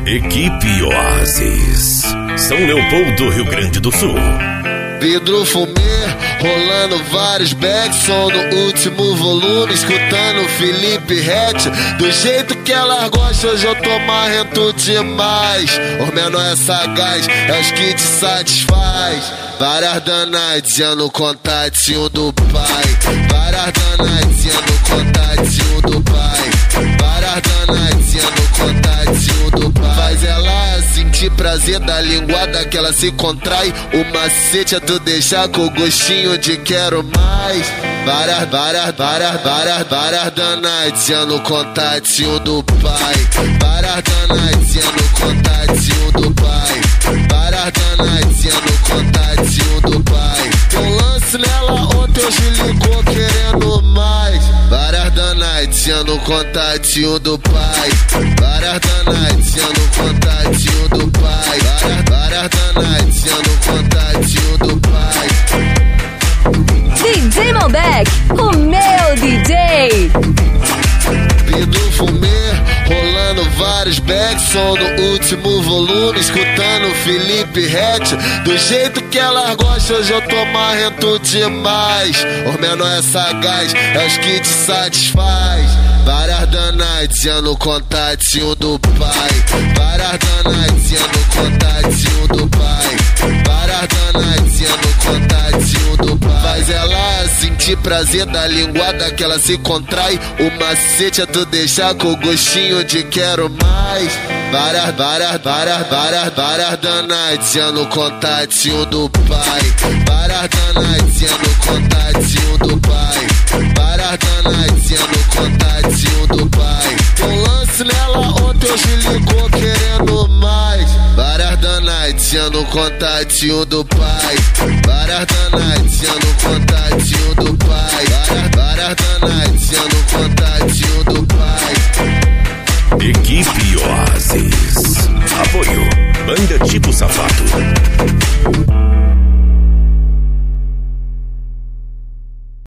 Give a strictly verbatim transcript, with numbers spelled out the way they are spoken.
Equipe Oasis, São Leopoldo, Rio Grande do Sul. Vidro fumê, rolando vários backs, som no último volume, escutando Felipe Ret. Do jeito que elas gostam, hoje eu tô marrento demais. Os menor é sagaz, é os que te satisfaz. Várias danadinhas no contatinho do pai. Várias danadinhas no contatinho do pai. Várias danadinhas no contatinho do pai. Faz ela sentir prazer da linguada que ela se contrai. O macete é tu deixar com gostinho de quero mais. Várias, várias, várias, várias, várias danadinhas no contatinho do pai. Várias danadinhas no contatinho do pai. Várias danadinhas no contatinho do pai. Tem um lance nela ontem, hoje ligou querendo mais. Várias danadinhas no contatinho do pai. Várias danadinhas no contatinho do pai. Várias, várias danadinhas no contatinho do pai. D J Malbec, o meu D J. Vidro fumê, rolando vários backs, som no último volume, escutando Felipe Ret. Do jeito que elas gostam, hoje eu tô marrento demais. Os menor é sagaz, é os que te satisfaz. Várias danadinhas no contatinho do pai. Várias danadinhas no contatinho do pai. Várias danadinhas no contatinho do pai. Faz ela sentir prazer da linguada que ela se contrai. O macete é tu deixar com gostinho de quero mais. Várias, várias, várias, várias, várias danadinhas no contatinho do pai. Várias danadinhas no contatinho do pai. Várias danadinhas no contatinho do pai. Tem um lance nela ontem, hoje ligou querendo mais. Várias danadinhas no contatinho do pai. Várias danadinhas no contatinho do pai. Várias, várias danadinhas no contatinho do pai. Equipe Oasis. Apoio Banda Tipo Sapato.